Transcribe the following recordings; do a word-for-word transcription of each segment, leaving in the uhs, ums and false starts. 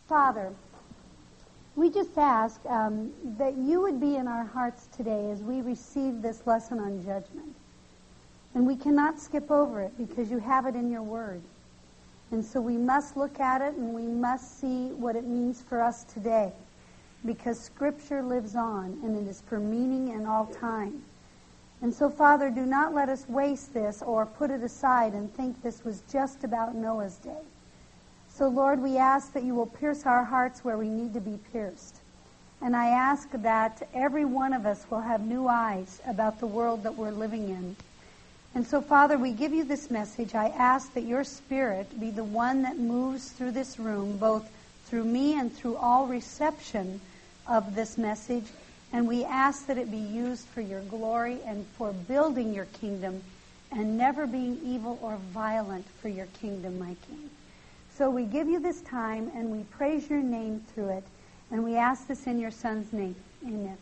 Father, we just ask um, that you would be in our hearts today as we receive this lesson on judgment. And we cannot skip over it because you have it in your word. And so we must look at it and we must see what it means for us today, because Scripture lives on and it is for meaning in all time. And so, Father, do not let us waste this or put it aside and think this was just about Noah's day. So, Lord, we ask that you will pierce our hearts where we need to be pierced. And I ask that every one of us will have new eyes about the world that we're living in. And so, Father, we give you this message. I ask that your Spirit be the one that moves through this room, both through me and through all reception of this message. And we ask that it be used for your glory and for building your kingdom and never being evil or violent for your kingdom, my King. So we give you this time and we praise your name through it. And we ask this in your Son's name. Amen.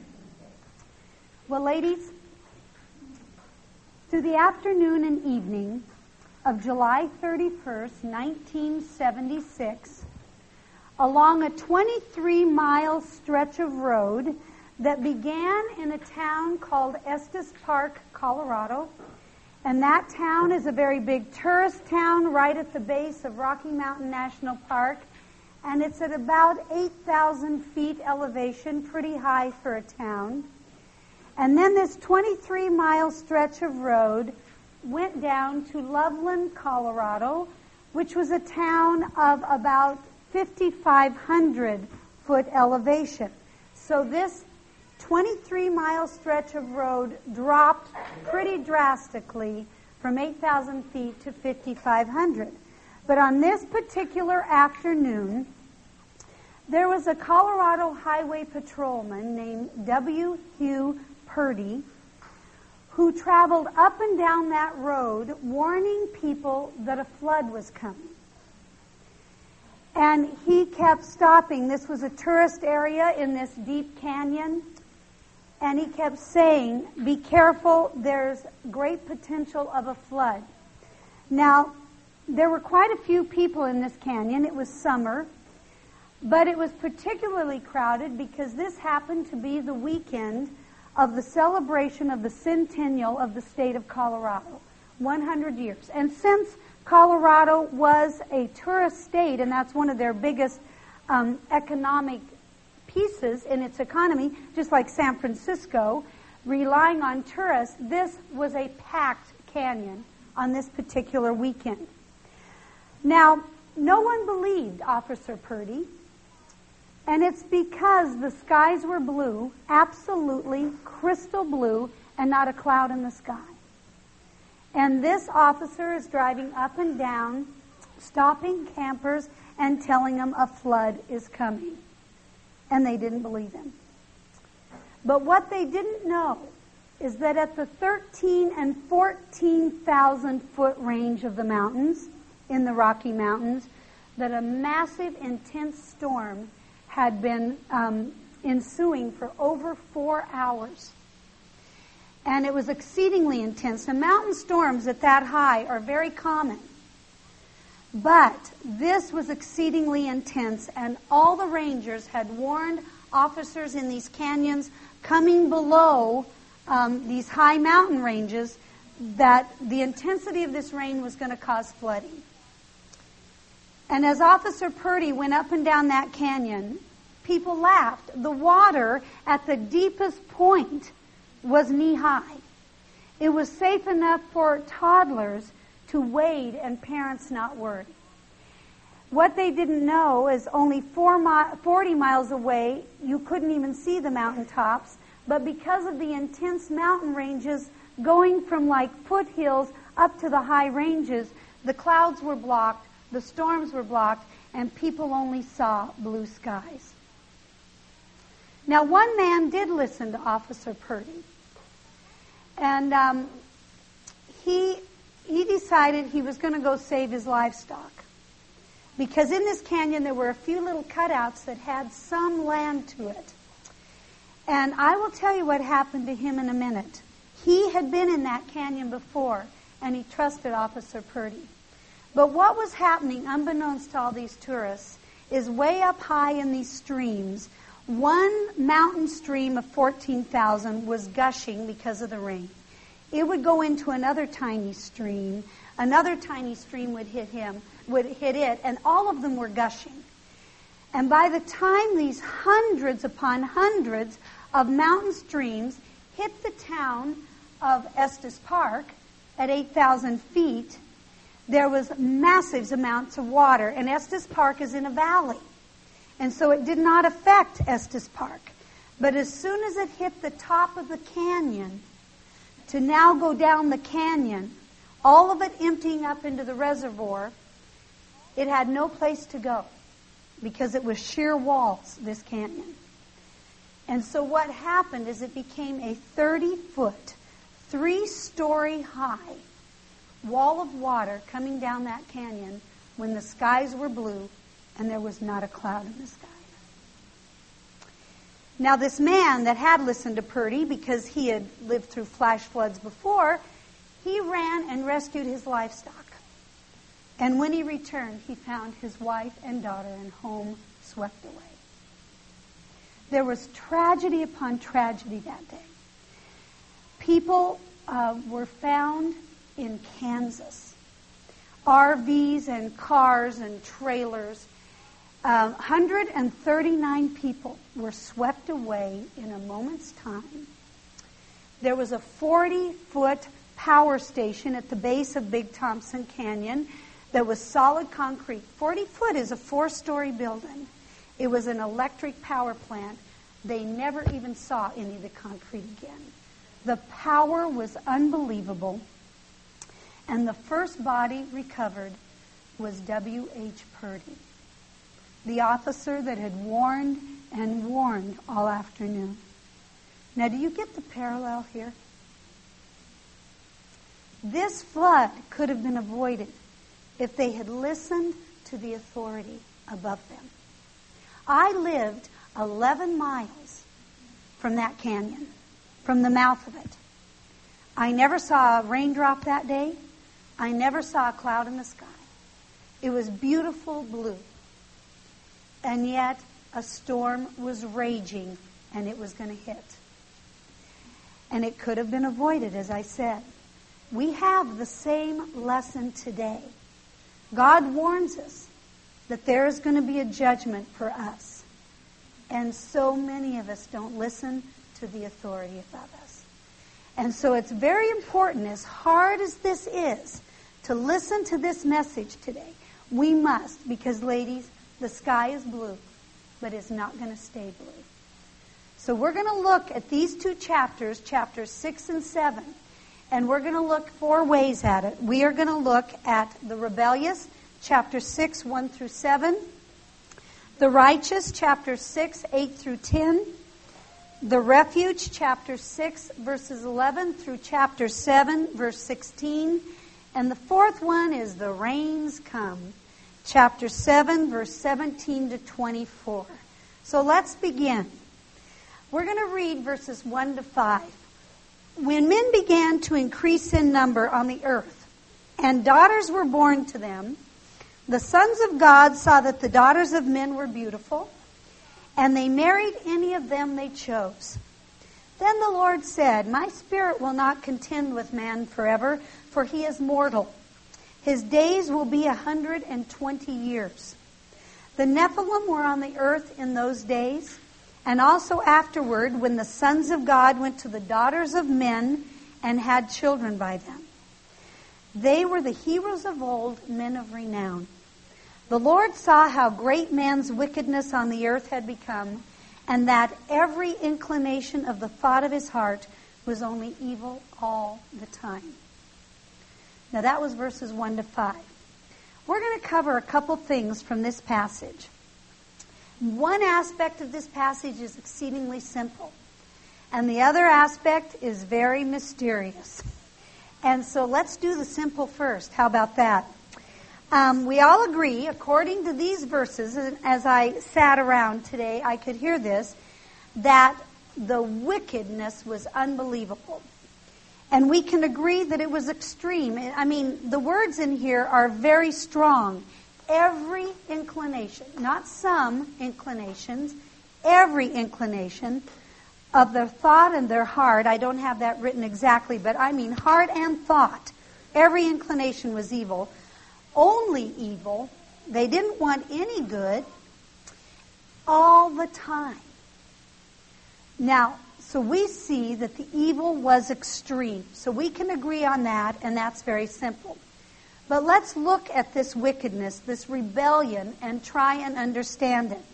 Well, ladies, through the afternoon and evening of July thirty-first, nineteen seventy-six, along a twenty-three mile stretch of road that began in a town called Estes Park, Colorado. And that town is a very big tourist town right at the base of Rocky Mountain National Park. And it's at about eight thousand feet elevation, pretty high for a town. And then this twenty-three mile stretch of road went down to Loveland, Colorado, which was a town of about fifty-five hundred foot elevation. So this twenty-three mile stretch of road dropped pretty drastically from eight thousand feet to fifty-five hundred. But on this particular afternoon, there was a Colorado highway patrolman named W. Hugh Purdy who traveled up and down that road warning people that a flood was coming. And he kept stopping. This was a tourist area in this deep canyon. And he kept saying, be careful, there's great potential of a flood. Now, there were quite a few people in this canyon. It was summer. But it was particularly crowded because this happened to be the weekend of the celebration of the centennial of the state of Colorado, one hundred years. And since Colorado was a tourist state, and that's one of their biggest um, economic pieces in its economy, just like San Francisco, relying on tourists, this was a packed canyon on this particular weekend. Now, no one believed Officer Purdy, and it's because the skies were blue, absolutely crystal blue, and not a cloud in the sky. And this officer is driving up and down, stopping campers and telling them a flood is coming. And they didn't believe him. But what they didn't know is that at the thirteen and fourteen thousand foot range of the mountains, in the Rocky Mountains, that a massive, intense storm had been um, ensuing for over four hours. And it was exceedingly intense. Now, mountain storms at that high are very common. But this was exceedingly intense, and all the rangers had warned officers in these canyons coming below um, these high mountain ranges that the intensity of this rain was going to cause flooding. And as Officer Purdy went up and down that canyon, people laughed. The water at the deepest point was knee-high. It was safe enough for toddlers to wade and parents not worry. What they didn't know is only four mi- forty miles away, you couldn't even see the mountaintops, but because of the intense mountain ranges going from like foothills up to the high ranges, the clouds were blocked, the storms were blocked, and people only saw blue skies. Now, one man did listen to Officer Purdy, and um, he he decided he was going to go save his livestock. Because in this canyon there were a few little cutouts that had some land to it. And I will tell you what happened to him in a minute. He had been in that canyon before, and he trusted Officer Purdy. But what was happening, unbeknownst to all these tourists, is way up high in these streams. One mountain stream of fourteen thousand was gushing because of the rain. It would go into another tiny stream. Another tiny stream would hit him, would hit it, and all of them were gushing. And by the time these hundreds upon hundreds of mountain streams hit the town of Estes Park at eight thousand feet, there was massive amounts of water. And Estes Park is in a valley. And so it did not affect Estes Park. But as soon as it hit the top of the canyon, to now go down the canyon, all of it emptying up into the reservoir, it had no place to go because it was sheer walls, this canyon. And so what happened is it became a thirty-foot, three-story high wall of water coming down that canyon when the skies were blue and there was not a cloud in the sky. Now this man that had listened to Purdy, because he had lived through flash floods before, he ran and rescued his livestock. And when he returned, he found his wife and daughter and home swept away. There was tragedy upon tragedy that day. People uh, were found in Kansas. R Vs and cars and trailers. Uh, one hundred thirty-nine people were swept away in a moment's time. There was a forty-foot power station at the base of Big Thompson Canyon that was solid concrete. forty foot is a four-story building. It was an electric power plant. They never even saw any of the concrete again. The power was unbelievable. And the first body recovered was W H Purdy, the officer that had warned and warned all afternoon. Now, do you get the parallel here? This flood could have been avoided if they had listened to the authority above them. I lived eleven miles from that canyon, from the mouth of it. I never saw a raindrop that day. I never saw a cloud in the sky. It was beautiful blue. And yet a storm was raging and it was going to hit. And it could have been avoided, as I said. We have the same lesson today. God warns us that there is going to be a judgment for us. And so many of us don't listen to the authority above us. And so it's very important, as hard as this is, to listen to this message today. We must, because ladies, the sky is blue, but it's not going to stay blue. So we're going to look at these two chapters, chapters six and seven, and we're going to look four ways at it. We are going to look at the rebellious, chapter six, one through seven, the righteous, chapter six, eight through ten, the refuge, chapter six, verses eleven through chapter seven, verse sixteen, and the fourth one is the rains come, chapter seven, verse seventeen to twenty-four. So let's begin. We're going to read verses one to five. When men began to increase in number on the earth, and daughters were born to them, the sons of God saw that the daughters of men were beautiful, and they married any of them they chose. Then the Lord said, My spirit will not contend with man forever, for he is mortal. His days will be a hundred and twenty years. The Nephilim were on the earth in those days, and also afterward when the sons of God went to the daughters of men and had children by them. They were the heroes of old, men of renown. The Lord saw how great man's wickedness on the earth had become, and that every inclination of the thought of his heart was only evil all the time. Now that was verses one to five. We're going to cover a couple things from this passage. One aspect of this passage is exceedingly simple, and the other aspect is very mysterious. And so let's do the simple first. How about that? Um, we all agree, according to these verses, and as I sat around today, I could hear this, that the wickedness was unbelievable. And we can agree that it was extreme. I mean, the words in here are very strong. every inclination, not some inclinations, every inclination of their thought and their heart. I don't have that written exactly, but I mean heart and thought. Every inclination was evil, only evil. They didn't want any good all the time. Now, so we see that the evil was extreme. So we can agree on that, and that's very simple. But let's look at this wickedness, this rebellion, and try and understand it.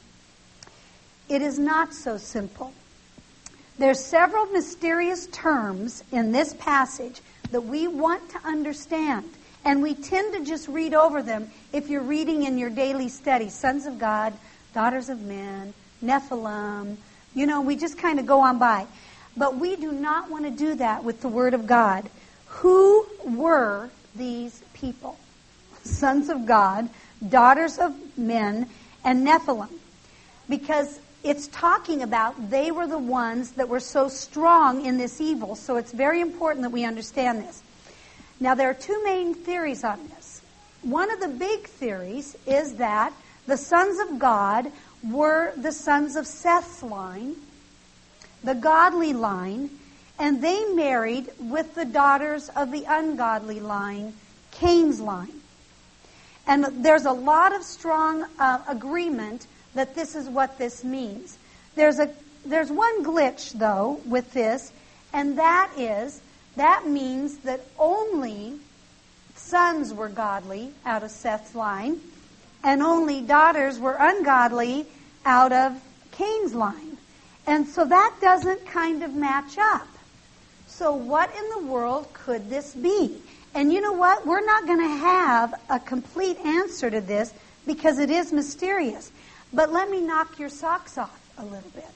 It is not so simple. There's several mysterious terms in this passage that we want to understand. And we tend to just read over them if you're reading in your daily study. Sons of God, daughters of men, Nephilim. You know, we just kind of go on by. But we do not want to do that with the Word of God. Who were these people? Sons of God, daughters of men, and Nephilim. Because it's talking about they were the ones that were so strong in this evil. So it's very important that we understand this. Now, there are two main theories on this. One of the big theories is that the sons of God were the sons of Seth's line, the godly line, and they married with the daughters of the ungodly line, Cain's line. And there's a lot of strong uh, agreement that this is what this means. There's a there's one glitch, though, with this, and that is, that means that only sons were godly out of Seth's line, and only daughters were ungodly out of Cain's line. And so that doesn't kind of match up. So what in the world could this be? And you know what? We're not going to have a complete answer to this because it is mysterious. But let me knock your socks off a little bit.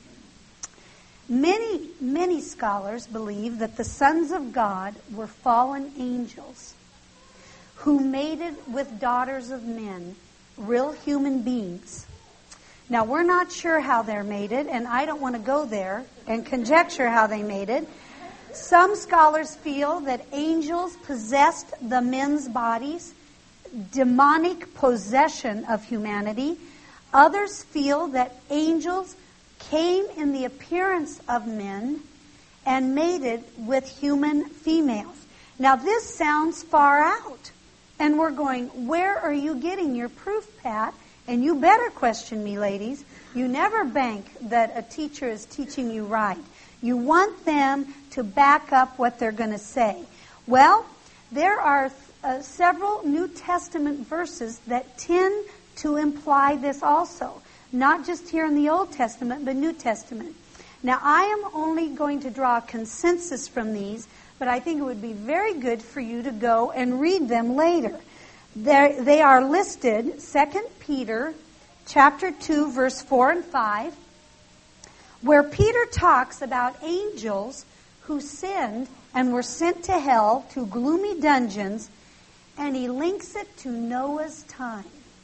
Many, many scholars believe that the sons of God were fallen angels who mated with daughters of men, real human beings. Now, we're not sure how they're mated, and I don't want to go there and conjecture how they mated. Some scholars feel that angels possessed the men's bodies, demonic possession of humanity. Others feel that angels came in the appearance of men and mated with human females. Now, this sounds far out. And we're going, where are you getting your proof, Pat? And you better question me, ladies. You never bank that a teacher is teaching you right. You want them to back up what they're going to say. Well, there are uh, several New Testament verses that tend to imply this also. Not just here in the Old Testament, but New Testament. Now, I am only going to draw a consensus from these, but I think it would be very good for you to go and read them later. They're, they are listed, Second Peter chapter two, verse four and five, where Peter talks about angels who sinned and were sent to hell, to gloomy dungeons, and he links it to Noah's time.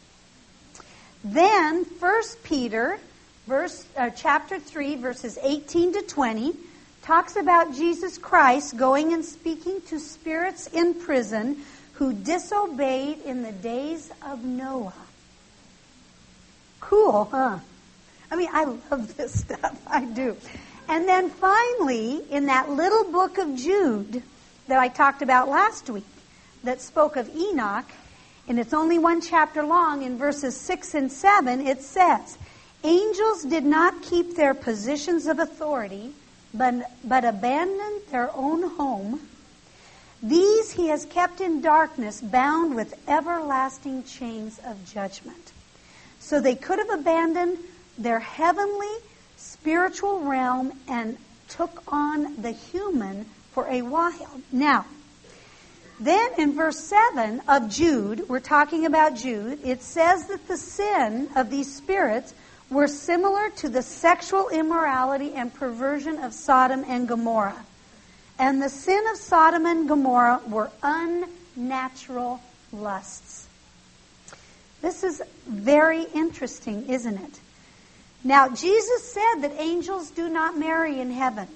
Then, First Peter, verse, uh, chapter three, verses eighteen to twenty, talks about Jesus Christ going and speaking to spirits in prison who disobeyed in the days of Noah. Cool, huh? I mean, I love this stuff. I do. And then finally, in that little book of Jude that I talked about last week, that spoke of Enoch, and it's only one chapter long, in verses six and seven, it says, angels did not keep their positions of authority, but, but abandoned their own home. These he has kept in darkness, bound with everlasting chains of judgment. So they could have abandoned their heavenly spiritual realm and took on the human for a while. Now, then in verse seven of Jude, we're talking about Jude, it says that the sin of these spirits were similar to the sexual immorality and perversion of Sodom and Gomorrah. And the sin of Sodom and Gomorrah were unnatural lusts. This is very interesting, isn't it? Now, Jesus said that angels do not marry in heaven.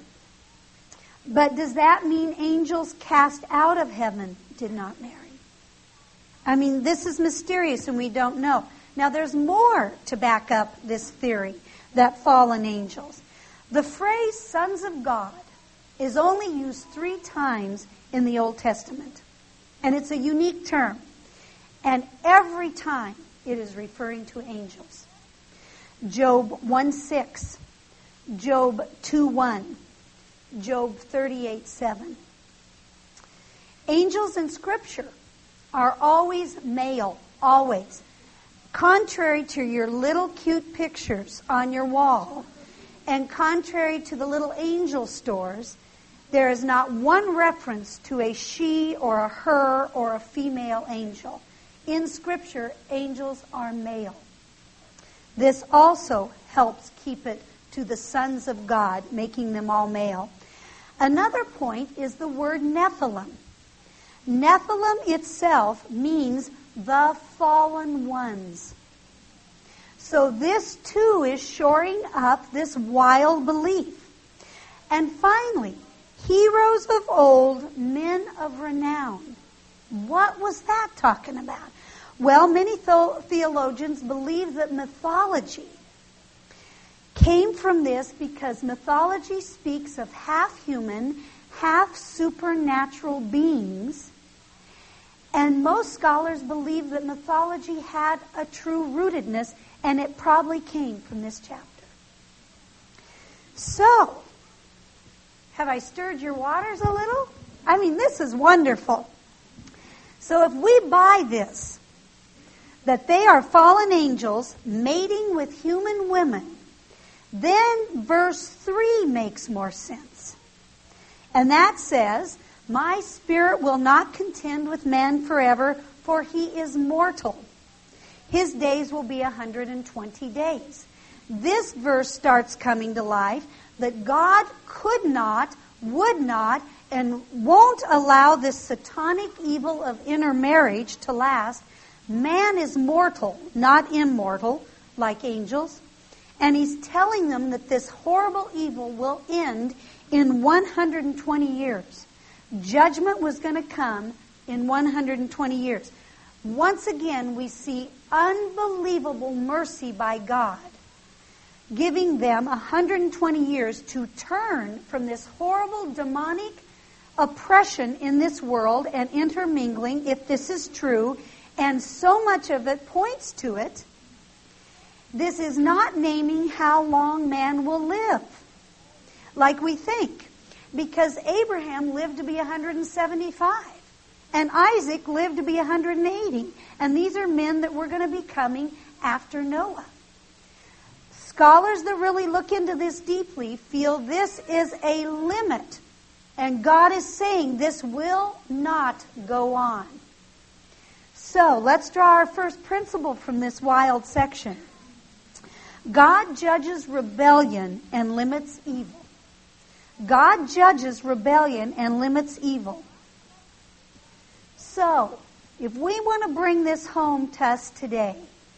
But does that mean angels cast out of heaven did not marry? I mean, this is mysterious and we don't know. Now, there's more to back up this theory that fallen angels. The phrase sons of God is only used three times in the Old Testament. And it's a unique term. And every time it is referring to angels. Job one six, Job two one, Job thirty-eight seven. Angels in Scripture are always male, always. Contrary to your little cute pictures on your wall, and contrary to the little angel stores, there is not one reference to a she or a her or a female angel. In Scripture, angels are male. This also helps keep it to the sons of God, making them all male. Another point is the word Nephilim. Nephilim itself means the fallen ones. So this too is shoring up this wild belief. And finally, heroes of old, men of renown. What was that talking about? Well, many theologians believe that mythology came from this because mythology speaks of half-human, half-supernatural beings. And most scholars believe that mythology had a true rootedness, and it probably came from this chapter. So, have I stirred your waters a little? I mean, this is wonderful. So if we buy this, that they are fallen angels mating with human women, then verse three makes more sense. And that says, my spirit will not contend with man forever, for he is mortal. His days will be one hundred twenty days. This verse starts coming to life that God could not, would not, and won't allow this satanic evil of intermarriage to last. Man is mortal, not immortal, like angels. And he's telling them that this horrible evil will end in one hundred twenty years. Judgment was going to come in one hundred twenty years. Once again, we see unbelievable mercy by God, giving them one hundred twenty years to turn from this horrible demonic oppression in this world and intermingling, if this is true, and so much of it points to it. This is not naming how long man will live, like we think, because Abraham lived to be one hundred seventy-five, and Isaac lived to be one hundred eighty, and these are men that were going to be coming after Noah. Scholars that really look into this deeply feel this is a limit, and God is saying this will not go on. So, let's draw our first principle from this wild section. God judges rebellion and limits evil. God judges rebellion and limits evil. So, if we want to bring this home to us today,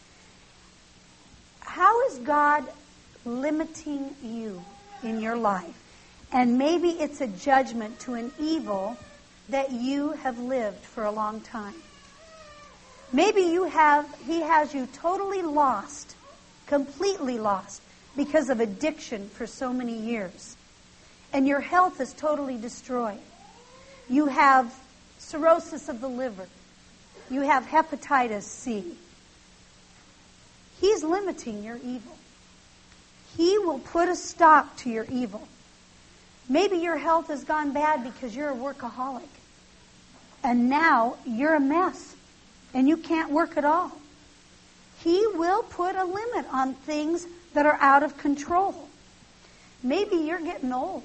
how is God limiting you in your life? And maybe it's a judgment to an evil that you have lived for a long time. Maybe you have, He has you totally lost, completely lost, because of addiction for so many years. And your health is totally destroyed. You have cirrhosis of the liver. You have hepatitis C. He's limiting your evil. He will put a stop to your evil. Maybe your health has gone bad because you're a workaholic. And now you're a mess. And you can't work at all. He will put a limit on things that are out of control. Maybe you're getting old.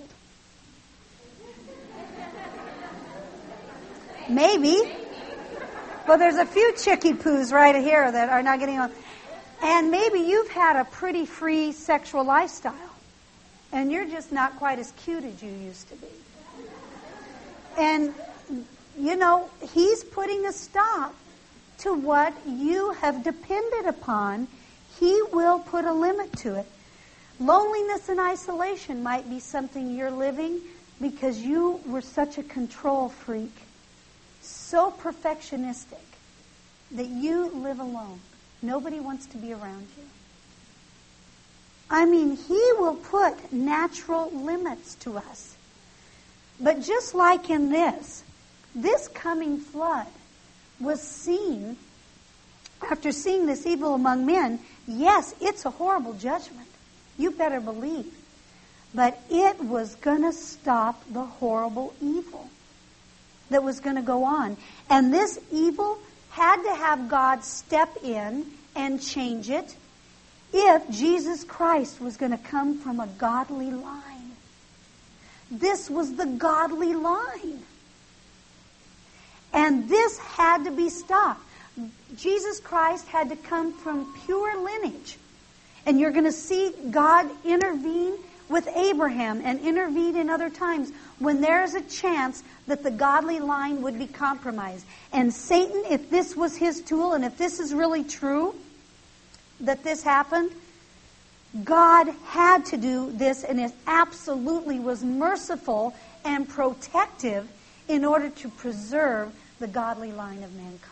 Maybe. Well, there's a few chicky poos right here that are not getting old. And maybe you've had a pretty free sexual lifestyle. And you're just not quite as cute as you used to be. And, you know, He's putting a stop to what you have depended upon. He will put a limit to it. Loneliness and isolation might be something you're living because you were such a control freak, so perfectionistic, that you live alone. Nobody wants to be around you. I mean, He will put natural limits to us. But just like in this, this coming flood was seen, after seeing this evil among men, yes, it's a horrible judgment. You better believe. But it was going to stop the horrible evil that was going to go on. And this evil had to have God step in and change it if Jesus Christ was going to come from a godly line. This was the godly line. And this had to be stopped. Jesus Christ had to come from pure lineage. And you're going to see God intervene with Abraham and intervene in other times when there's a chance that the godly line would be compromised. And Satan, if this was his tool, and if this is really true, that this happened, God had to do this, and it absolutely was merciful and protective in order to preserve the godly line of mankind.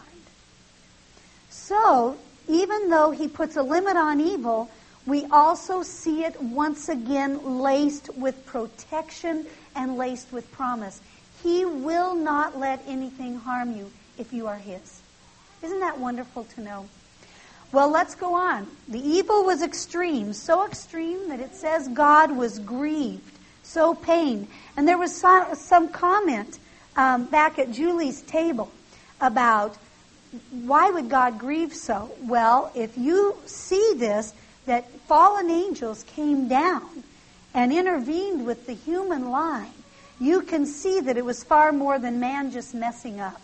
So, even though He puts a limit on evil, we also see it once again laced with protection and laced with promise. He will not let anything harm you if you are His. Isn't that wonderful to know? Well, let's go on. The evil was extreme, so extreme that it says God was grieved, so pained. And there was some, some comment um, back at Julie's table about why would God grieve so? Well, if you see this, that fallen angels came down and intervened with the human line, you can see that it was far more than man just messing up.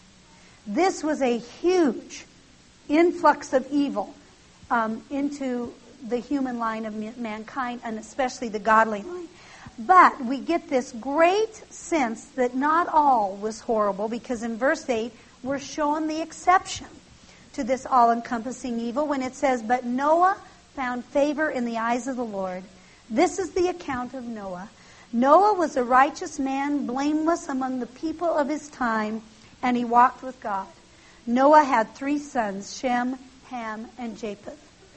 This was a huge influx of evil um, into the human line of mankind, and especially the godly line. But we get this great sense that not all was horrible, because in verse eight, we're shown the exception to this all-encompassing evil when it says, "But Noah found favor in the eyes of the Lord." This is the account of Noah. Noah was a righteous man, blameless among the people of his time, and he walked with God. Noah had three sons, Shem, Ham, and Japheth.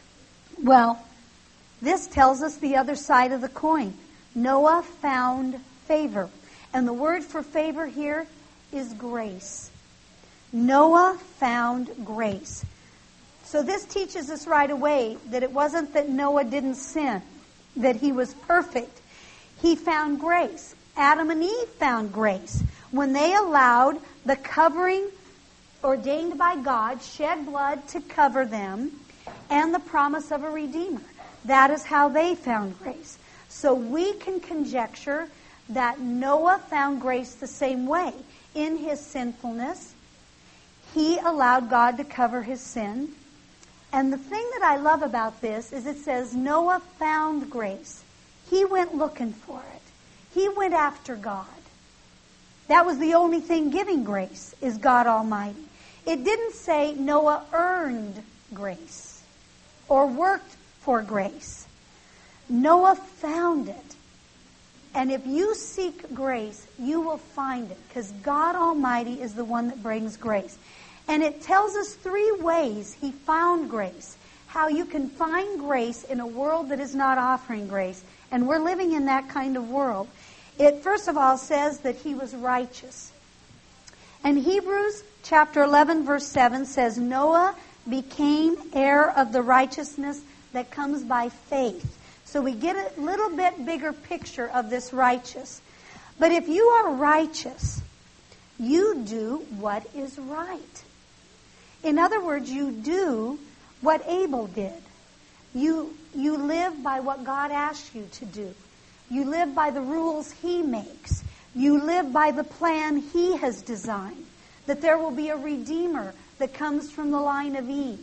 Well, this tells us the other side of the coin. Noah found favor. And the word for favor here is grace. Noah found grace. So this teaches us right away that it wasn't that Noah didn't sin, that he was perfect. He found grace. Adam and Eve found grace when they allowed the covering ordained by God, shed blood to cover them, and the promise of a Redeemer. That is how they found grace. So we can conjecture that Noah found grace the same way. In his sinfulness, he allowed God to cover his sin. And the thing that I love about this is it says Noah found grace. He went looking for it. He went after God. That was the only thing giving grace, is God Almighty. It didn't say Noah earned grace or worked for grace. Noah found it. And if you seek grace, you will find it, because God Almighty is the one that brings grace. And it tells us three ways he found grace. How you can find grace in a world that is not offering grace. And we're living in that kind of world. It first of all says that he was righteous. And Hebrews chapter eleven verse seven says, Noah became heir of the righteousness that comes by faith. So we get a little bit bigger picture of this righteous. But if you are righteous, you do what is right. In other words, you do what Abel did. You, you live by what God asks you to do. You live by the rules he makes. You live by the plan he has designed. That there will be a Redeemer that comes from the line of Eve.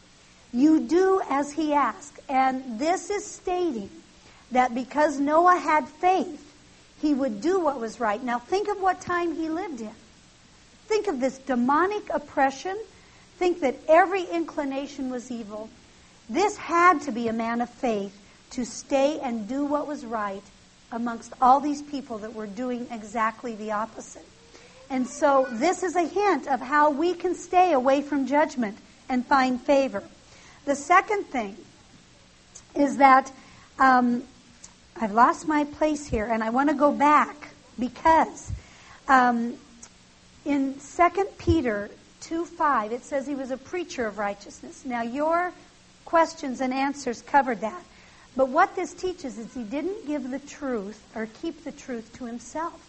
You do as he asked. And this is stating that because Noah had faith, he would do what was right. Now think of what time he lived in. Think of this demonic oppression. Think that every inclination was evil. This had to be a man of faith to stay and do what was right amongst all these people that were doing exactly the opposite. And so this is a hint of how we can stay away from judgment and find favor. The second thing is that um, I've lost my place here, and I want to go back because um, in Second Peter two five, it says he was a preacher of righteousness. Now, your questions and answers covered that. But what this teaches is he didn't give the truth or keep the truth to himself.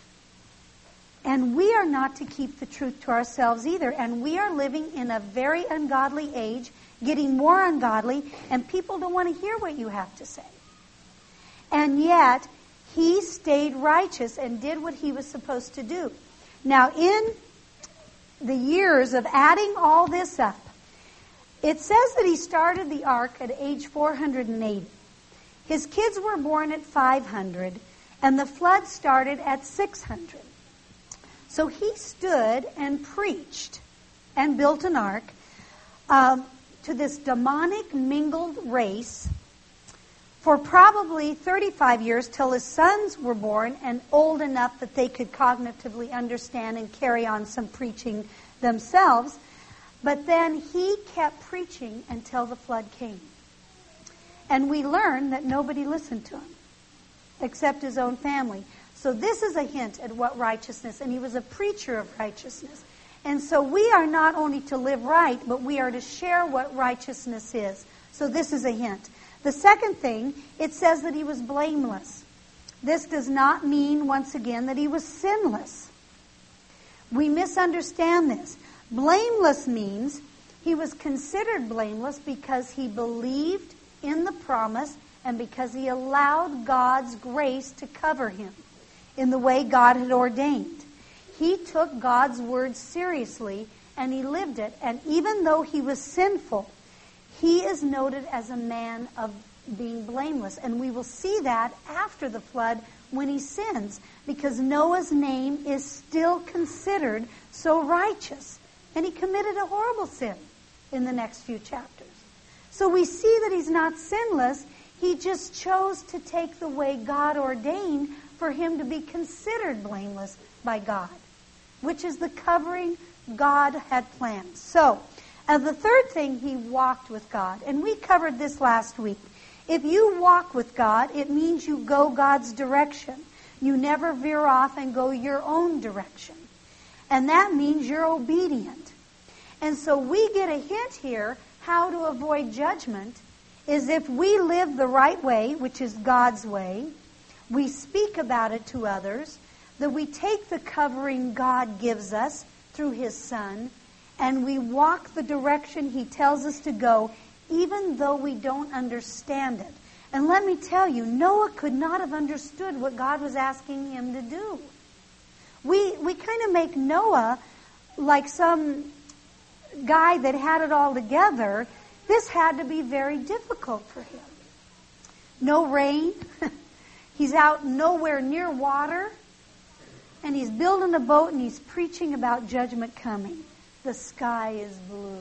And we are not to keep the truth to ourselves either. And we are living in a very ungodly age, getting more ungodly, and people don't want to hear what you have to say. And yet, he stayed righteous and did what he was supposed to do. Now, in the years of adding all this up, it says that he started the ark at age four hundred eighty. His kids were born at five hundred, and the flood started at six hundred. So he stood and preached and built an ark um, to this demonic mingled race for probably thirty-five years till his sons were born and old enough that they could cognitively understand and carry on some preaching themselves. But then he kept preaching until the flood came. And we learn that nobody listened to him except his own family. So this is a hint at what righteousness, and he was a preacher of righteousness. And so we are not only to live right, but we are to share what righteousness is. So this is a hint. The second thing, it says that he was blameless. This does not mean, once again, that he was sinless. We misunderstand this. Blameless means he was considered blameless because he believed in the promise and because he allowed God's grace to cover him in the way God had ordained. He took God's word seriously and he lived it. And even though he was sinful, he is noted as a man of being blameless. And we will see that after the flood when he sins, because Noah's name is still considered so righteous. And he committed a horrible sin in the next few chapters. So we see that he's not sinless. He just chose to take the way God ordained for him to be considered blameless by God, which is the covering God had planned. So, and the third thing, he walked with God. And we covered this last week. If you walk with God, it means you go God's direction. You never veer off and go your own direction. And that means you're obedient. And so we get a hint here how to avoid judgment is if we live the right way, which is God's way, we speak about it to others, that we take the covering God gives us through His Son, and we walk the direction He tells us to go, even though we don't understand it. And let me tell you, Noah could not have understood what God was asking him to do. We we kind of make Noah like some guy that had it all together. This had to be very difficult for him. No rain. He's out nowhere near water. And he's building a boat and he's preaching about judgment coming. The sky is blue.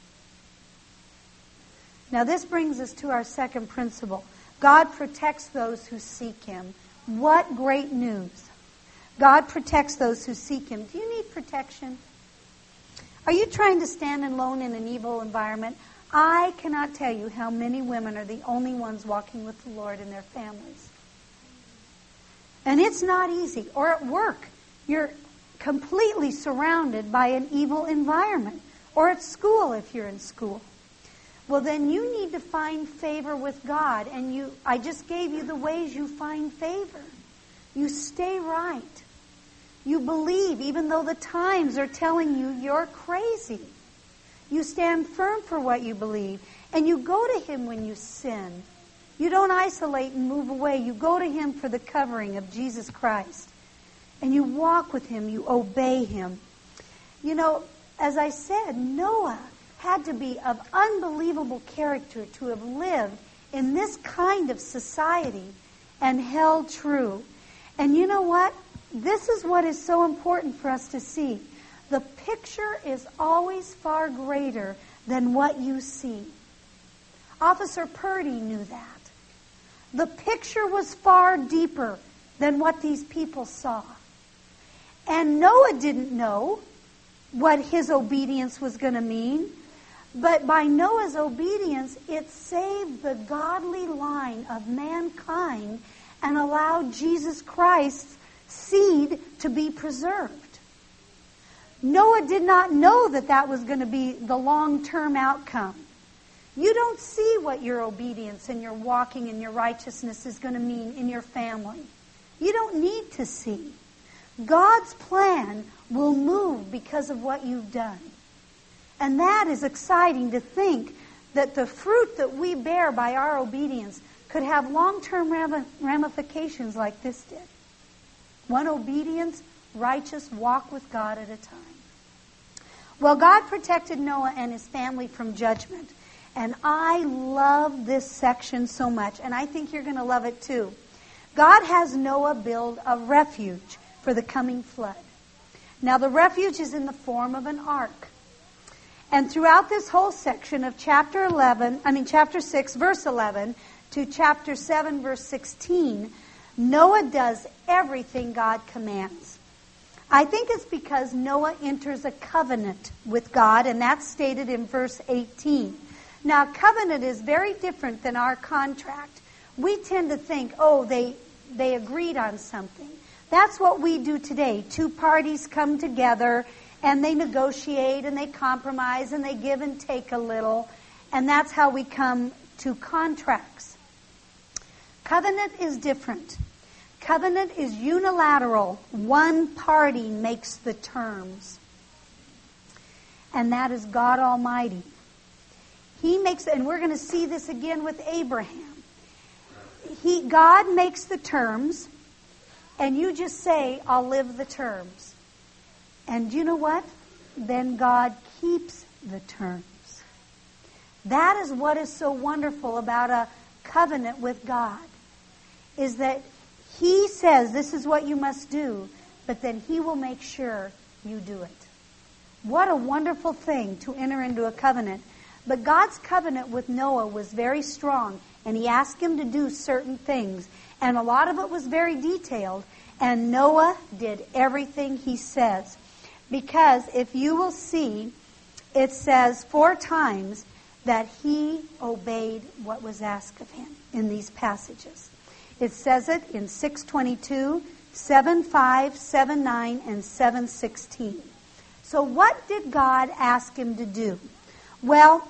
Now this brings us to our second principle. God protects those who seek Him. What great news. God protects those who seek Him. Do you need protection? Are you trying to stand alone in an evil environment? I cannot tell you how many women are the only ones walking with the Lord in their families. And it's not easy. Or at work, you're completely surrounded by an evil environment. Or at school, if you're in school. Well, then you need to find favor with God. And you, I just gave you the ways you find favor. You stay right. You believe, even though the times are telling you you're crazy. You stand firm for what you believe. And you go to Him when you sin. You don't isolate and move away. You go to Him for the covering of Jesus Christ. And you walk with Him. You obey Him. You know, as I said, Noah had to be of unbelievable character to have lived in this kind of society and held true. And you know what? This is what is so important for us to see. The picture is always far greater than what you see. Officer Purdy knew that. The picture was far deeper than what these people saw. And Noah didn't know what his obedience was going to mean. But by Noah's obedience, it saved the godly line of mankind and allowed Jesus Christ's seed to be preserved. Noah did not know that that was going to be the long-term outcome. You don't see what your obedience and your walking and your righteousness is going to mean in your family. You don't need to see. God's plan will move because of what you've done. And that is exciting to think that the fruit that we bear by our obedience could have long-term ramifications like this did. One obedience, righteous walk with God at a time. Well, God protected Noah and his family from judgment. And I love this section so much. And I think you're going to love it too. God has Noah build a refuge for the coming flood. Now, the refuge is in the form of an ark. And throughout this whole section of chapter eleven, I mean chapter six, verse eleven, to chapter seven, verse sixteen, Noah does everything God commands. I think it's because Noah enters a covenant with God, and that's stated in verse eighteen. Now, covenant is very different than our contract. We tend to think, oh, they they agreed on something. That's what we do today. Two parties come together, and they negotiate, and they compromise, and they give and take a little. And that's how we come to contracts. Covenant is different. Covenant is unilateral. One party makes the terms. And that is God Almighty. He makes, and we're going to see this again with Abraham. He, God makes the terms, and you just say, I'll live the terms. And you know what? Then God keeps the terms. That is what is so wonderful about a covenant with God, is that He says this is what you must do, but then He will make sure you do it. What a wonderful thing to enter into a covenant. But God's covenant with Noah was very strong, and He asked him to do certain things. And a lot of it was very detailed, and Noah did everything He says. Because if you will see, it says four times that he obeyed what was asked of him in these passages. It says it in six twenty-two, seven five, seven nine, and seven sixteen. So what did God ask him to do? Well,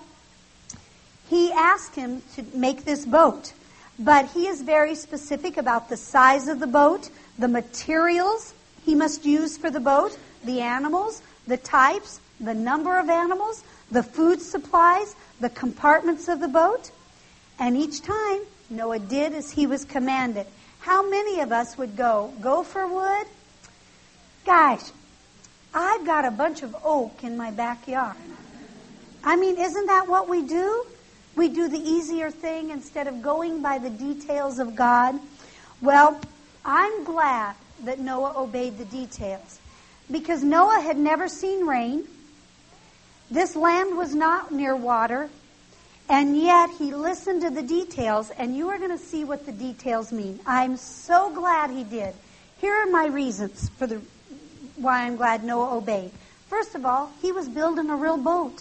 He asked him to make this boat. But He is very specific about the size of the boat, the materials He must use for the boat, the animals, the types, the number of animals, the food supplies, the compartments of the boat. And each time, Noah did as he was commanded. How many of us would go, go for wood? Guys, I've got a bunch of oak in my backyard. I mean, isn't that what we do? We do the easier thing instead of going by the details of God. Well, I'm glad that Noah obeyed the details, because Noah had never seen rain. This land was not near water, and yet he listened to the details, and you are going to see what the details mean. I'm so glad he did. Here are my reasons for the why I'm glad Noah obeyed. First of all, he was building a real boat.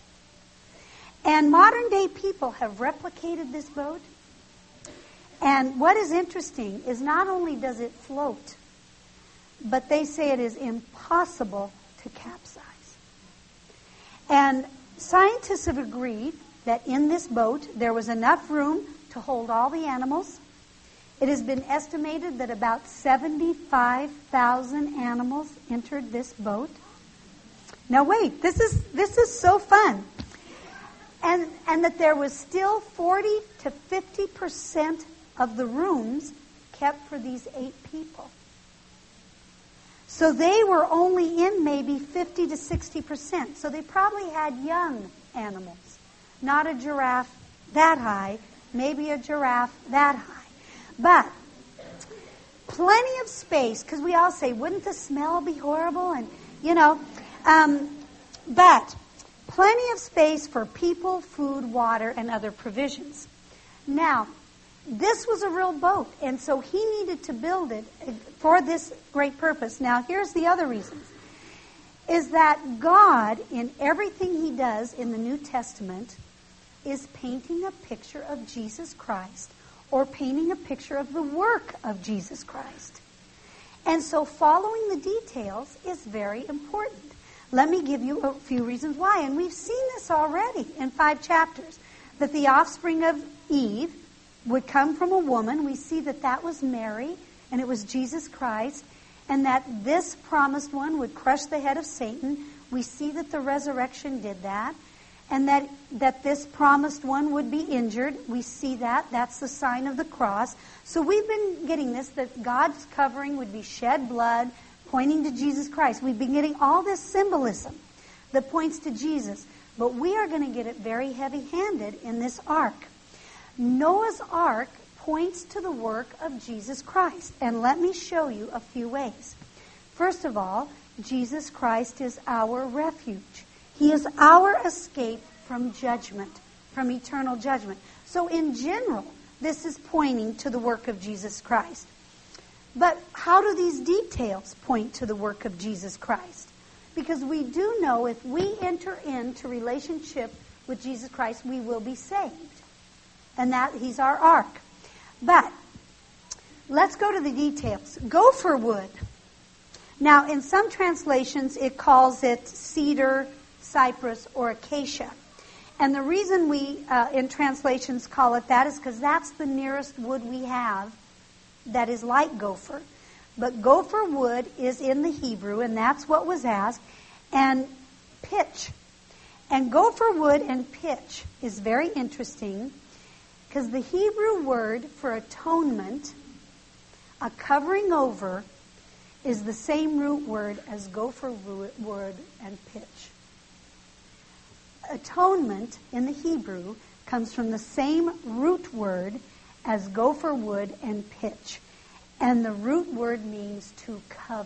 And modern day people have replicated this boat. And what is interesting is not only does it float, but they say it is impossible to capsize. And scientists have agreed that in this boat there was enough room to hold all the animals. It has been estimated that about seventy-five thousand animals entered this boat. Now wait, this is this is so fun. And and that there was still forty to fifty percent of the rooms kept for these eight people. So they were only in maybe fifty to sixty percent. So they probably had young animals. Not a giraffe that high, maybe a giraffe that high. But plenty of space, because we all say, wouldn't the smell be horrible? And, you know, um, but plenty of space for people, food, water, and other provisions. Now, this was a real boat, and so he needed to build it for this great purpose. Now, here's the other reasons. Is that God, in everything he does in the New Testament, is painting a picture of Jesus Christ, or painting a picture of the work of Jesus Christ. And so following the details is very important. Let me give you a few reasons why. And we've seen this already in five chapters. That the offspring of Eve would come from a woman. We see that that was Mary, and it was Jesus Christ. And that this promised one would crush the head of Satan. We see that the resurrection did that. And that, that this promised one would be injured. We see that. That's the sign of the cross. So we've been getting this, that God's covering would be shed blood, pointing to Jesus Christ. We've been getting all this symbolism that points to Jesus. But we are going to get it very heavy-handed in this ark. Noah's ark points to the work of Jesus Christ. And let me show you a few ways. First of all, Jesus Christ is our refuge. He is our escape from judgment, from eternal judgment. So in general, this is pointing to the work of Jesus Christ. But how do these details point to the work of Jesus Christ? Because we do know if we enter into relationship with Jesus Christ, we will be saved. And that he's our ark. But let's go to the details. Gopher wood. Now, in some translations, it calls it cedar, cypress, or acacia. And the reason we, uh, in translations, call it that is because that's the nearest wood we have that is like gopher. But gopher wood is in the Hebrew, and that's what was asked. And pitch. And gopher wood and pitch is very interesting because the Hebrew word for atonement, a covering over, is the same root word as gopher wood and pitch. Atonement in the Hebrew comes from the same root word as gopher wood and pitch. And the root word means to cover.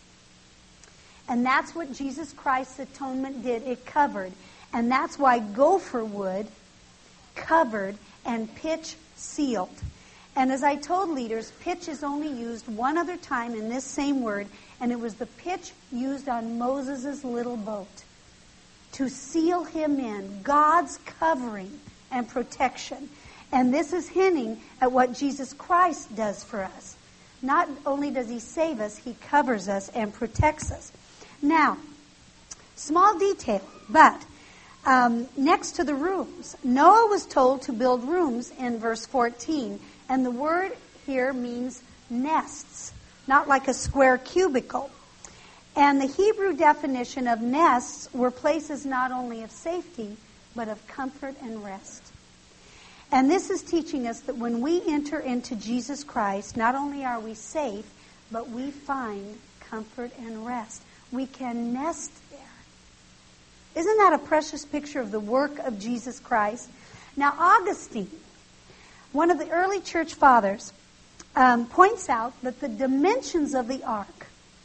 And that's what Jesus Christ's atonement did. It covered. And that's why gopher wood covered and pitch sealed. And as I told leaders, pitch is only used one other time in this same word, and it was the pitch used on Moses' little boat to seal him in, God's covering and protection. And this is hinting at what Jesus Christ does for us. Not only does he save us, he covers us and protects us. Now, small detail, but um, next to the rooms, Noah was told to build rooms in verse fourteen. And the word here means nests, not like a square cubicle. And the Hebrew definition of nests were places not only of safety, but of comfort and rest. And this is teaching us that when we enter into Jesus Christ, not only are we safe, but we find comfort and rest. We can nest there. Isn't that a precious picture of the work of Jesus Christ? Now, Augustine, one of the early church fathers, um, points out that the dimensions of the ark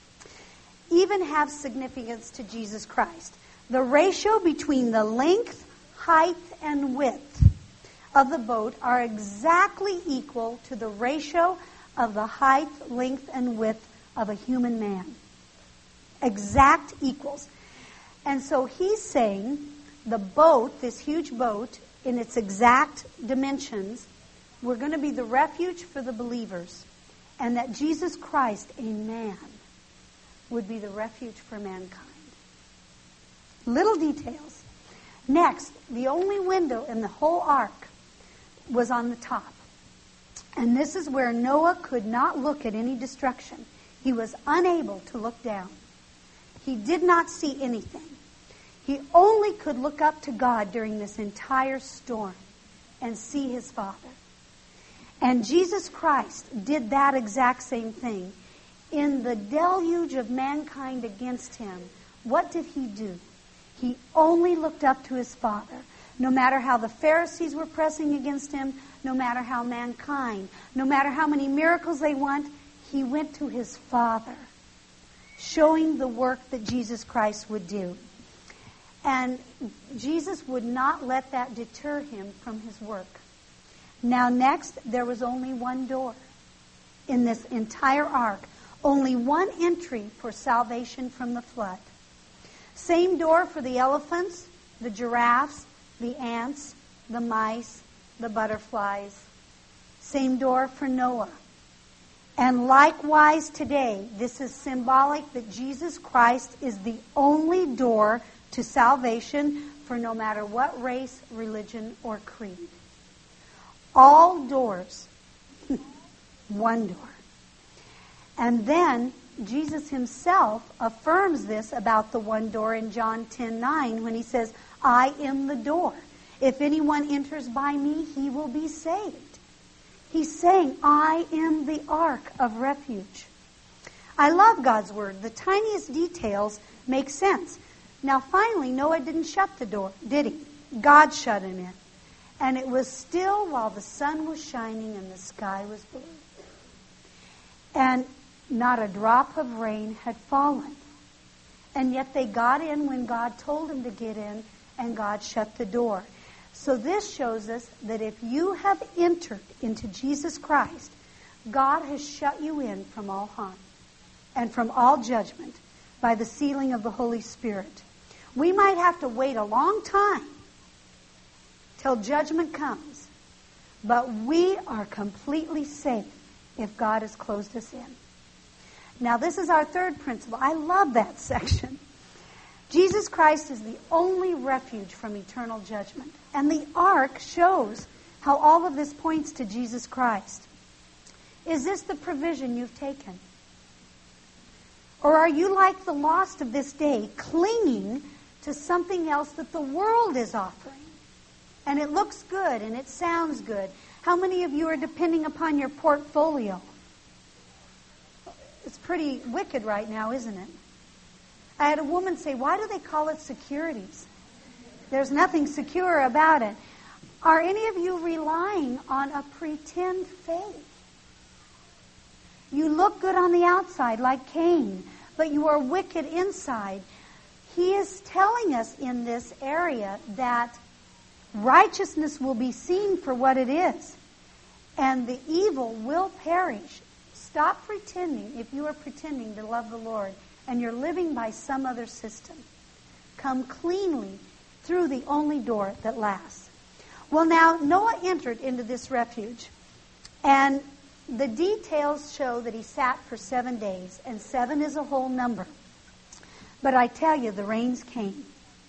even have significance to Jesus Christ. The ratio between the length, height, and width of the boat are exactly equal to the ratio of the height, length, and width of a human man. Exact equals. And so he's saying the boat, this huge boat, in its exact dimensions, we're going to be the refuge for the believers. And that Jesus Christ, a man, would be the refuge for mankind. Little details. Next, the only window in the whole ark was on the top. And this is where Noah could not look at any destruction. He was unable to look down. He did not see anything. He only could look up to God during this entire storm and see his Father. And Jesus Christ did that exact same thing. In the deluge of mankind against him, what did he do? He only looked up to his Father. No matter how the Pharisees were pressing against him, no matter how mankind, no matter how many miracles they want, he went to his Father, showing the work that Jesus Christ would do. And Jesus would not let that deter him from his work. Now next, there was only one door in this entire ark. Only one entry for salvation from the flood. Same door for the elephants, the giraffes, the ants, the mice, the butterflies. Same door for Noah. And likewise today, this is symbolic that Jesus Christ is the only door to salvation for no matter what race, religion, or creed. All doors, one door. And then Jesus himself affirms this about the one door in John ten nine when he says, I am the door. If anyone enters by me, he will be saved. He's saying, I am the ark of refuge. I love God's word. The tiniest details make sense. Now finally, Noah didn't shut the door, did he? God shut him in. And it was still while the sun was shining and the sky was blue. And not a drop of rain had fallen. And yet they got in when God told them to get in, and God shut the door. So this shows us that if you have entered into Jesus Christ, God has shut you in from all harm and from all judgment by the sealing of the Holy Spirit. We might have to wait a long time till judgment comes, but we are completely safe if God has closed us in. Now, this is our third principle. I love that section. Jesus Christ is the only refuge from eternal judgment. And the ark shows how all of this points to Jesus Christ. Is this the provision you've taken? Or are you like the lost of this day, clinging to something else that the world is offering? And it looks good and it sounds good. How many of you are depending upon your portfolio? It's pretty wicked right now, isn't it? I had a woman say, why do they call it securities? There's nothing secure about it. Are any of you relying on a pretend faith? You look good on the outside like Cain, but you are wicked inside. He is telling us in this area that righteousness will be seen for what it is, and the evil will perish. Stop pretending, if you are pretending to love the Lord and you're living by some other system. Come cleanly through the only door that lasts. Well, now, Noah entered into this refuge, and the details show that he sat for seven days, and seven is a whole number. But I tell you, the rains came.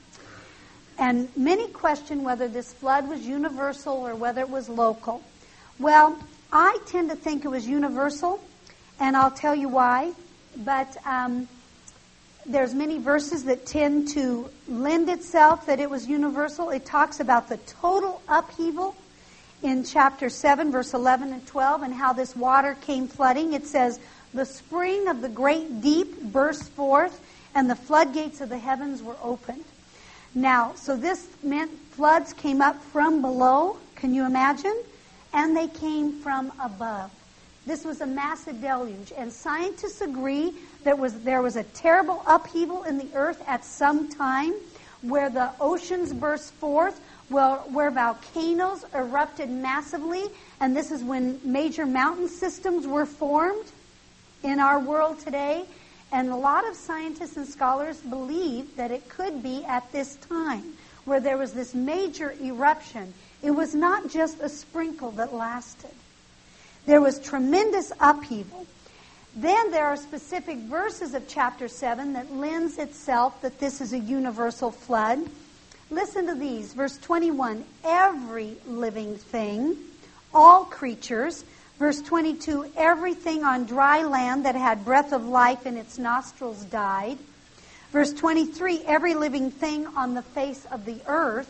And many question whether this flood was universal or whether it was local. Well, I tend to think it was universal, and I'll tell you why. But um, there's many verses that tend to lend itself that it was universal. It talks about the total upheaval in chapter seven, verse eleven and twelve, and how this water came flooding. It says, the spring of the great deep burst forth, and the floodgates of the heavens were opened. Now, so this meant floods came up from below. Can you imagine? And they came from above. This was a massive deluge, and scientists agree that was there was a terrible upheaval in the earth at some time where the oceans burst forth, where, where volcanoes erupted massively, and this is when major mountain systems were formed in our world today. And a lot of scientists and scholars believe that it could be at this time where there was this major eruption. It was not just a sprinkle that lasted. There was tremendous upheaval. Then there are specific verses of chapter seven that lends itself that this is a universal flood. Listen to these. Verse twenty-one, every living thing, all creatures. Verse twenty-two, everything on dry land that had breath of life in its nostrils died. Verse twenty-three, every living thing on the face of the earth,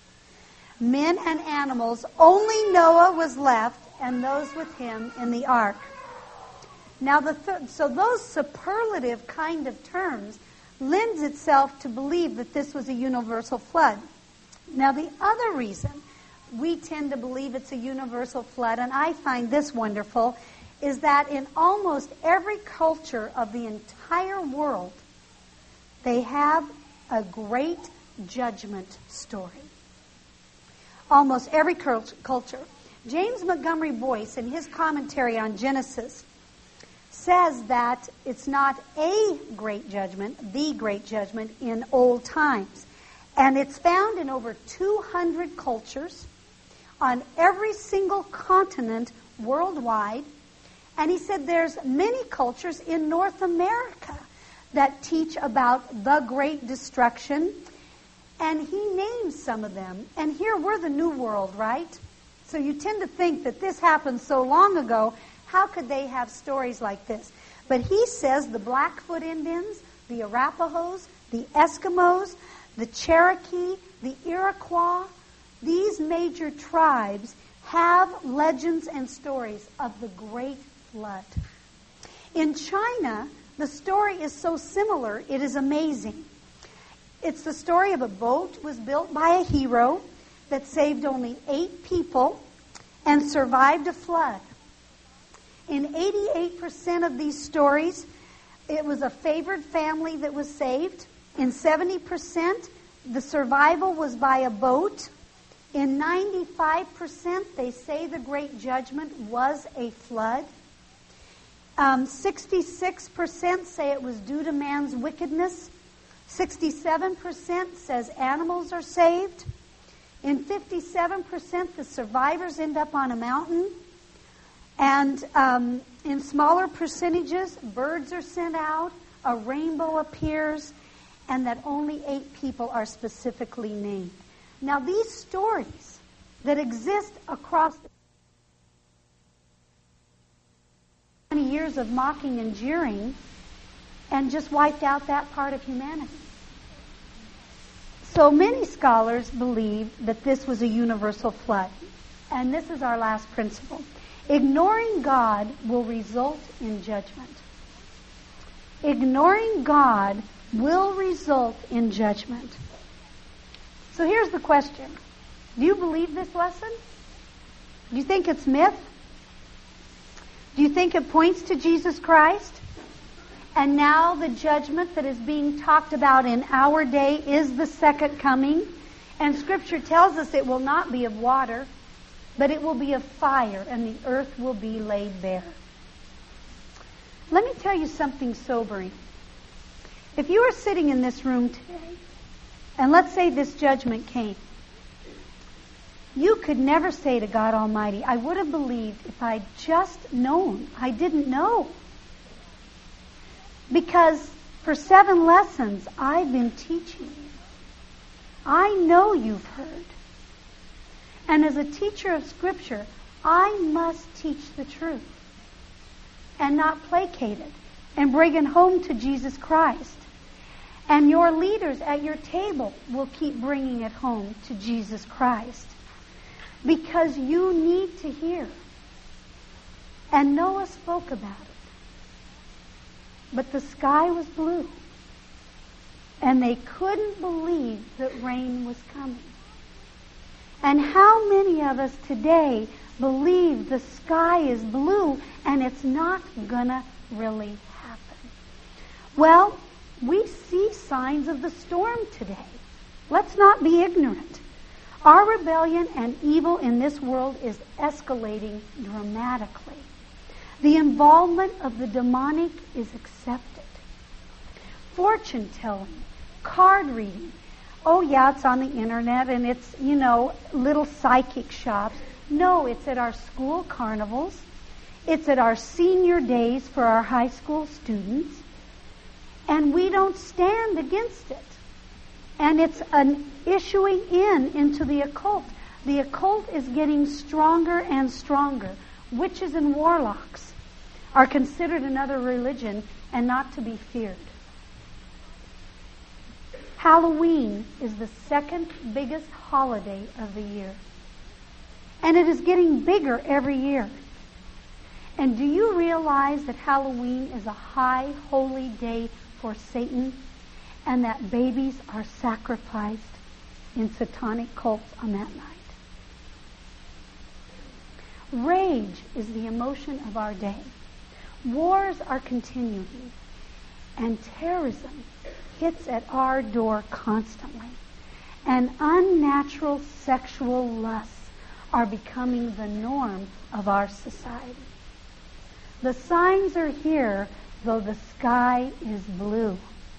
men and animals, only Noah was left, and those with him in the ark. Now, the th- so those superlative kind of terms lends itself to believe that this was a universal flood. Now, the other reason we tend to believe it's a universal flood, and I find this wonderful, is that in almost every culture of the entire world, they have a great judgment story. Almost every culture. James Montgomery Boyce, in his commentary on Genesis, says that it's not a great judgment, the great judgment in old times. And it's found in over two hundred cultures on every single continent worldwide. And he said there's many cultures in North America that teach about the great destruction. And he names some of them. And here we're the New World, right? So you tend to think that this happened so long ago. How could they have stories like this? But he says the Blackfoot Indians, the Arapahoes, the Eskimos, the Cherokee, the Iroquois, these major tribes have legends and stories of the Great Flood. In China, the story is so similar, it is amazing. It's the story of a boat was built by a hero that saved only eight people and survived a flood. In eighty-eight percent of these stories, it was a favored family that was saved. In seventy percent, the survival was by a boat. In ninety-five percent, they say the Great Judgment was a flood. Um, sixty-six percent say it was due to man's wickedness. sixty-seven percent says animals are saved. In fifty-seven percent, the survivors end up on a mountain. And um, in smaller percentages, birds are sent out, a rainbow appears, and that only eight people are specifically named. Now, these stories that exist across many years of mocking and jeering and just wiped out that part of humanity. So many scholars believe that this was a universal flood. And this is our last principle. Ignoring God will result in judgment. Ignoring God will result in judgment. So here's the question. Do you believe this lesson? Do you think it's myth? Do you think it points to Jesus Christ? And now the judgment that is being talked about in our day is the second coming. And Scripture tells us it will not be of water, but it will be of fire, and the earth will be laid bare. Let me tell you something sobering. If you were sitting in this room today, and let's say this judgment came, you could never say to God Almighty, I would have believed if I'd just known. I didn't know. Because for seven lessons, I've been teaching you. I know you've heard. And as a teacher of Scripture, I must teach the truth and not placate it and bring it home to Jesus Christ. And your leaders at your table will keep bringing it home to Jesus Christ because you need to hear. And Noah spoke about it. But the sky was blue, and they couldn't believe that rain was coming. And how many of us today believe the sky is blue and it's not gonna really happen? Well, we see signs of the storm today. Let's not be ignorant. Our rebellion and evil in this world is escalating dramatically. The involvement of the demonic is accepted. Fortune telling, card reading. Oh, yeah, it's on the internet and it's, you know, little psychic shops. No, it's at our school carnivals. It's at our senior days for our high school students. And we don't stand against it. And it's an issuing in into the occult. The occult is getting stronger and stronger. Witches and warlocks are considered another religion and not to be feared. Halloween is the second biggest holiday of the year. And it is getting bigger every year. And do you realize that Halloween is a high holy day for Satan and that babies are sacrificed in satanic cults on that night? Rage is the emotion of our day. Wars are continuing. And terrorism hits at our door constantly. And unnatural sexual lusts are becoming the norm of our society. The signs are here, though the sky is blue.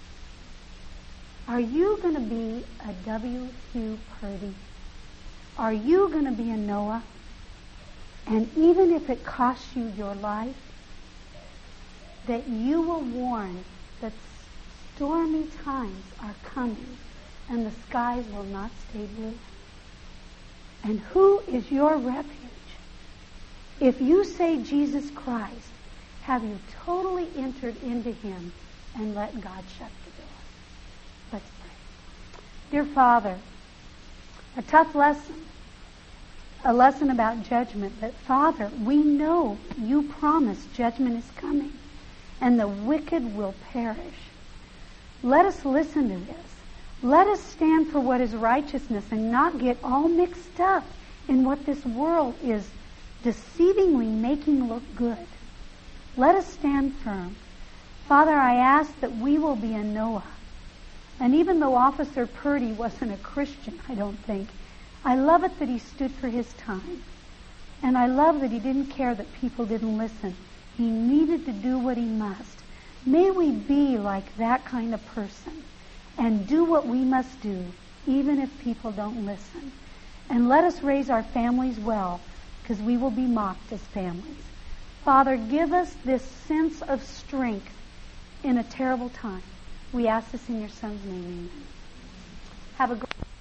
Are you going to be a W. Hugh Purdy? Are you going to be a Noah? And even if it costs you your life, that you will warn that stormy times are coming and the skies will not stay blue. And who is your refuge? If you say Jesus Christ, have you totally entered into Him and let God shut the door? Let's pray. Dear Father, a tough lesson, a lesson about judgment, but Father, we know you promised judgment is coming and the wicked will perish. Let us listen to this. Let us stand for what is righteousness and not get all mixed up in what this world is deceivingly making look good. Let us stand firm. Father, I ask that we will be a Noah. And even though Officer Purdy wasn't a Christian, I don't think, I love it that he stood for his time. And I love that he didn't care that people didn't listen. He needed to do what he must. May we be like that kind of person and do what we must do, even if people don't listen. And let us raise our families well, because we will be mocked as families. Father, give us this sense of strength in a terrible time. We ask this in your Son's name. Amen. Have a great